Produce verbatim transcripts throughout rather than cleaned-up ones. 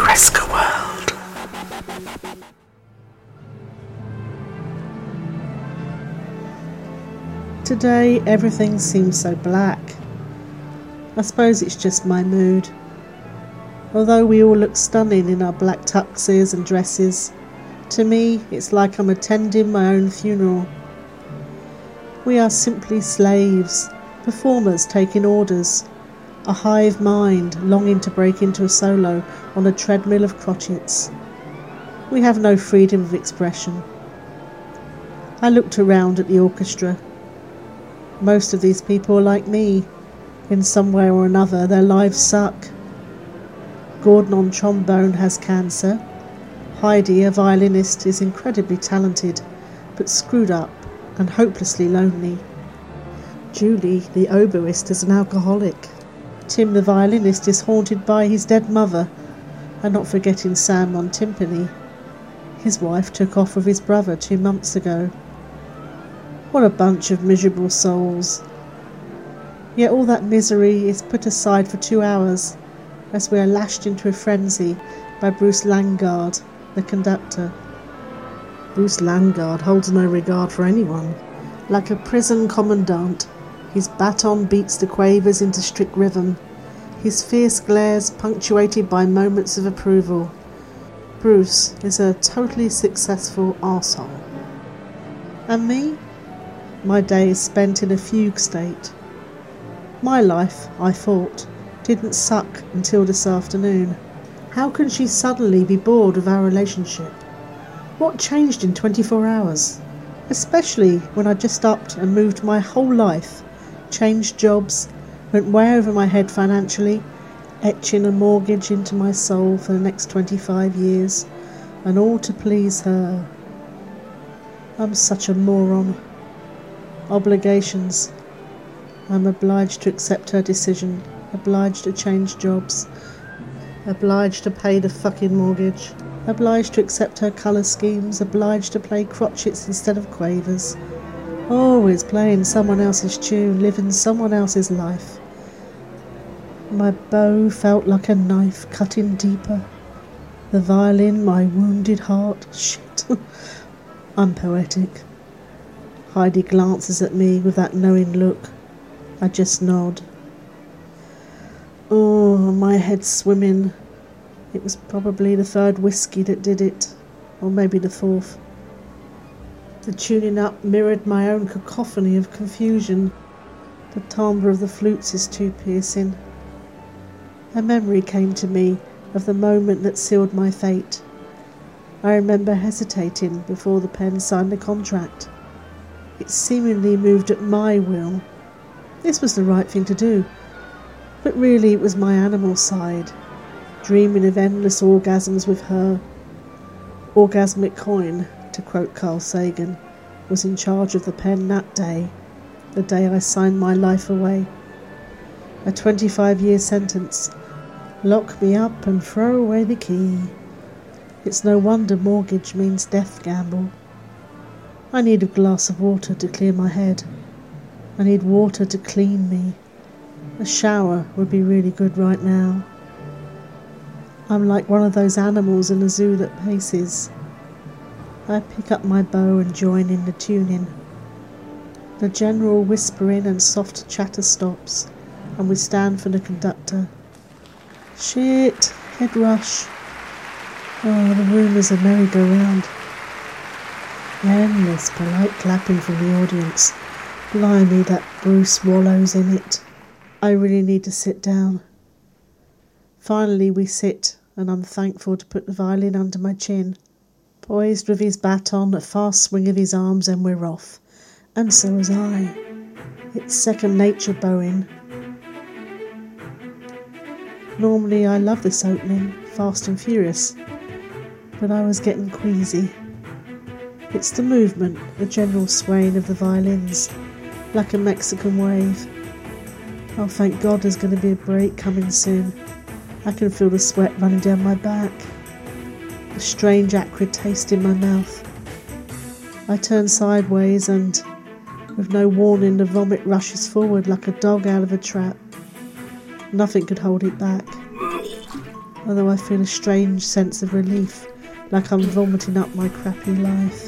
Kreska World. Today everything seems so black. I suppose it's just my mood. Although we all look stunning in our black tuxes and dresses, to me it's like I'm attending my own funeral. We are simply slaves, performers taking orders, a hive mind longing to break into a solo on a treadmill of crotchets. We have no freedom of expression. I looked around at the orchestra. Most of these people are like me. In some way or another, their lives suck. Gordon on trombone has cancer. Heidi, a violinist, is incredibly talented, but screwed up and hopelessly lonely. Julie, the oboist, is an alcoholic. Tim, the violinist, is haunted by his dead mother, and not forgetting Sam on timpani. His wife took off with his brother two months ago. What a bunch of miserable souls. Yet all that misery is put aside for two hours as we are lashed into a frenzy by Bruce Langard, the conductor. Bruce Langard holds no regard for anyone. Like a prison commandant, his baton beats the quavers into strict rhythm, his fierce glares punctuated by moments of approval. Bruce is a totally successful arsehole. And me? My day is spent in a fugue state. My life, I thought, didn't suck until this afternoon. How can she suddenly be bored of our relationship? What changed in twenty-four hours? Especially when I just upped and moved my whole life, changed jobs, went way over my head financially, etching a mortgage into my soul for the next twenty-five years, and all to please her. I'm such a moron. Obligations. I'm obliged to accept her decision, obliged to change jobs, obliged to pay the fucking mortgage, obliged to accept her colour schemes, obliged to play crotchets instead of quavers. Always playing someone else's tune, living someone else's life. My bow felt like a knife cutting deeper. The violin, my wounded heart. Shit. I'm poetic. Heidi glances at me with that knowing look. I just nod. Oh, my head's swimming. It was probably the third whiskey that did it, or maybe the fourth. The tuning up mirrored my own cacophony of confusion. The timbre of the flutes is too piercing. A memory came to me of the moment that sealed my fate. I remember hesitating before the pen signed the contract. It seemingly moved at my will. This was the right thing to do, but really it was my animal side, dreaming of endless orgasms with her. Orgasmic coin, to quote Carl Sagan, was in charge of the pen that day, the day I signed my life away. A twenty-five-year sentence. Lock me up and throw away the key. It's no wonder mortgage means death gamble. I need a glass of water to clear my head. I need water to clean me. A shower would be really good right now. I'm like one of those animals in a zoo that paces. I pick up my bow and join in the tuning. The general whispering and soft chatter stops, and we stand for the conductor. Shit, head rush. Oh, the room is a merry-go-round. Endless polite clapping from the audience. Blimey, that Bruce wallows in it. I really need to sit down. Finally we sit, and I'm thankful to put the violin under my chin. Poised with his baton, a fast swing of his arms, and we're off. And so was I. It's second nature bowing. Normally I love this opening, fast and furious, but I was getting queasy. It's the movement, the general swaying of the violins, like a Mexican wave. Oh, thank God there's going to be a break coming soon. I can feel the sweat running down my back, a strange acrid taste in my mouth. I turn sideways and, with no warning, the vomit rushes forward like a dog out of a trap. Nothing could hold it back. although I feel a strange sense of relief, like I'm vomiting up my crappy life.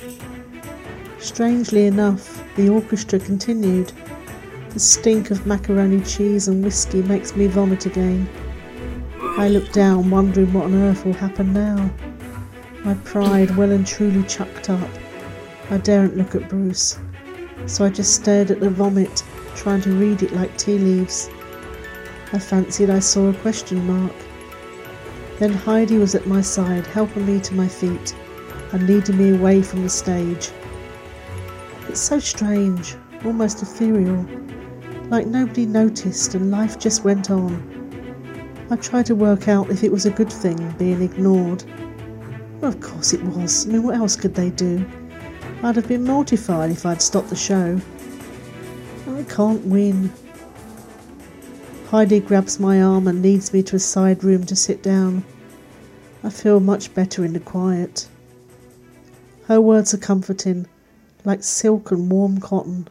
Strangely enough, the orchestra continued. The stink of macaroni cheese and whiskey makes me vomit again. I look down, wondering what on earth will happen now. My pride well and truly chucked up. I daren't look at Bruce, so I just stared at the vomit, trying to read it like tea leaves. I fancied I saw a question mark. Then Heidi was at my side, helping me to my feet and leading me away from the stage. It's so strange, almost ethereal, like nobody noticed and life just went on. I tried to work out if it was a good thing, being ignored. Well, of course it was. I mean, what else could they do? I'd have been mortified if I'd stopped the show. I can't win. Heidi grabs my arm and leads me to a side room to sit down. I feel much better in the quiet. Her words are comforting, like silk and warm cotton.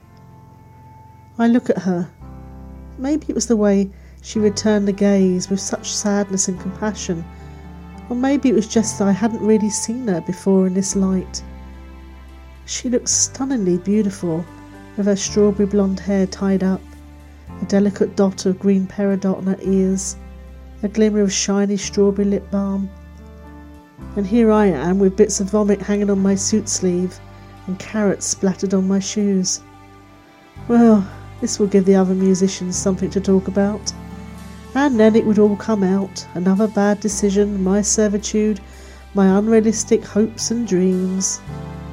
I look at her. Maybe it was the way she returned the gaze with such sadness and compassion, or maybe it was just that I hadn't really seen her before in this light. She looks stunningly beautiful, with her strawberry blonde hair tied up, a delicate dot of green peridot on her ears, a glimmer of shiny strawberry lip balm. And here I am with bits of vomit hanging on my suit sleeve and carrots splattered on my shoes. Well, this will give the other musicians something to talk about. And then it would all come out. Another bad decision, my servitude, my unrealistic hopes and dreams.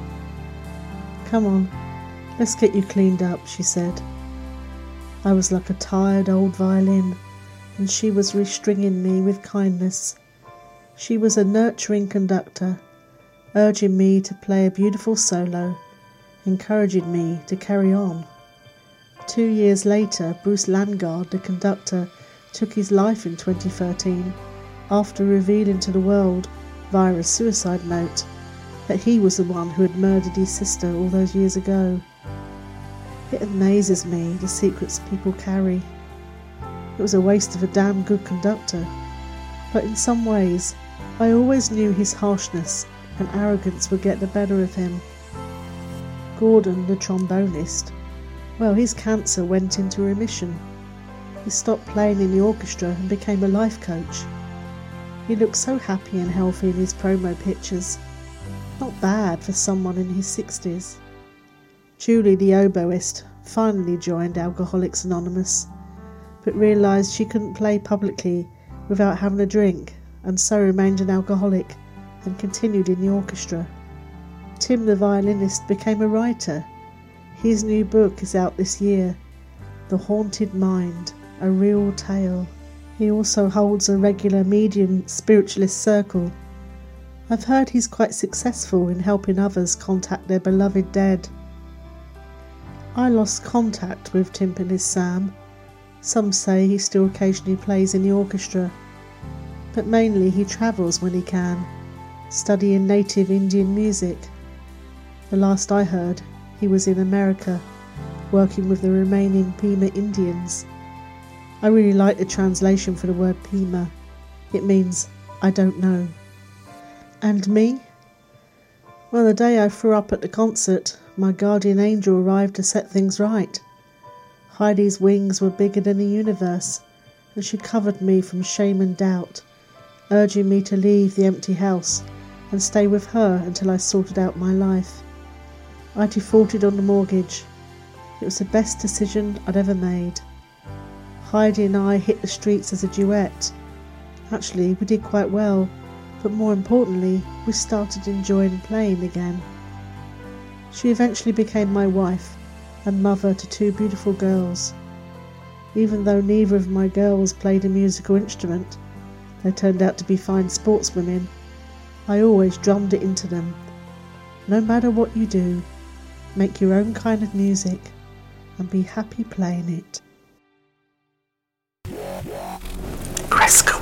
Come on, let's get you cleaned up, she said. I was like a tired old violin, and she was restringing me with kindness. She was a nurturing conductor, urging me to play a beautiful solo, encouraging me to carry on. Two years later, Bruce Landgard, the conductor, took his life in twenty thirteen after revealing to the world, via a suicide note, that he was the one who had murdered his sister all those years ago. It amazes me, the secrets people carry. It was a waste of a damn good conductor, but in some ways, I always knew his harshness and arrogance would get the better of him. Gordon, the trombonist, well, his cancer went into remission. He stopped playing in the orchestra and became a life coach. He looked so happy and healthy in his promo pictures. Not bad for someone in his sixties. Julie, the oboist, finally joined Alcoholics Anonymous, but realised she couldn't play publicly without having a drink, and so remained an alcoholic and continued in the orchestra. Tim, the violinist, became a writer. His new book is out this year, The Haunted Mind, a Real Tale. He also holds a regular medium spiritualist circle. I've heard he's quite successful in helping others contact their beloved dead. I lost contact with Timpanogos Sam. Some say he still occasionally plays in the orchestra, but mainly he travels when he can, studying native Indian music. The last I heard, he was in America, working with the remaining Pima Indians. I really like the translation for the word Pima. It means, I don't know. And me? Well, the day I threw up at the concert, my guardian angel arrived to set things right. Heidi's wings were bigger than the universe, and she covered me from shame and doubt, urging me to leave the empty house and stay with her until I sorted out my life. I defaulted on the mortgage. It was the best decision I'd ever made. Heidi and I hit the streets as a duet. Actually, we did quite well, but more importantly, we started enjoying playing again. She eventually became my wife and mother to two beautiful girls. Even though neither of my girls played a musical instrument, they turned out to be fine sportswomen. I always drummed it into them. No matter what you do, make your own kind of music and be happy playing it. Cresco.